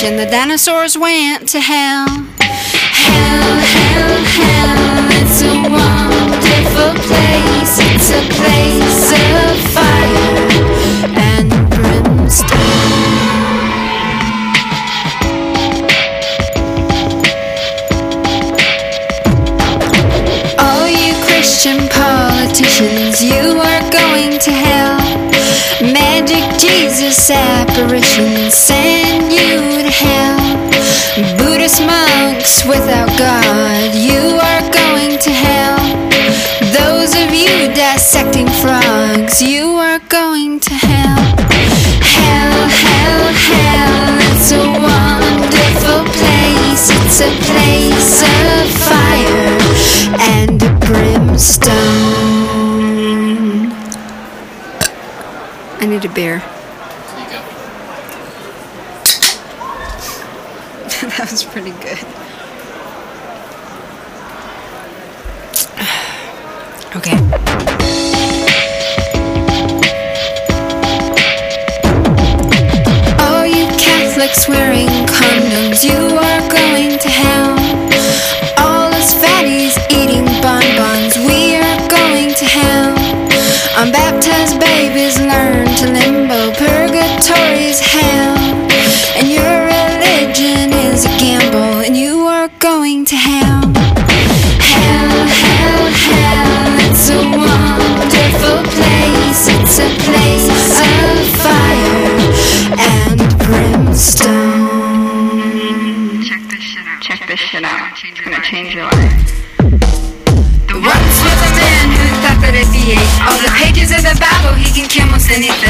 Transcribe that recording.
and the dinosaurs went to hell. Hell, hell, hell, it's a wonderful place. It's a place of fire and brimstone. All you Christian politicians, you are going to hell. Magic Jesus apparitions send you to hell. Buddhist monks without God, you are going to hell. Those of you dissecting frogs, you are going to hell. Hell, hell, hell, it's a wonderful place. It's a place of fire and brimstone. I need a beer. That was pretty good. Okay. Oh, you Catholics wearing condoms, you are going to hell. All us fatties eating bonbons, we are going to hell. Unbaptized babies learn to limbo, purgatory's hell. And your religion is a gamble, and you are going to hell. Hell, hell, hell, it's a wonderful place. It's a place of fire and brimstone. Check this shit out. Check this shit out. It's gonna change your life. Once was a man who thought that if he ate all the pages of the Bible, he can kill most anything.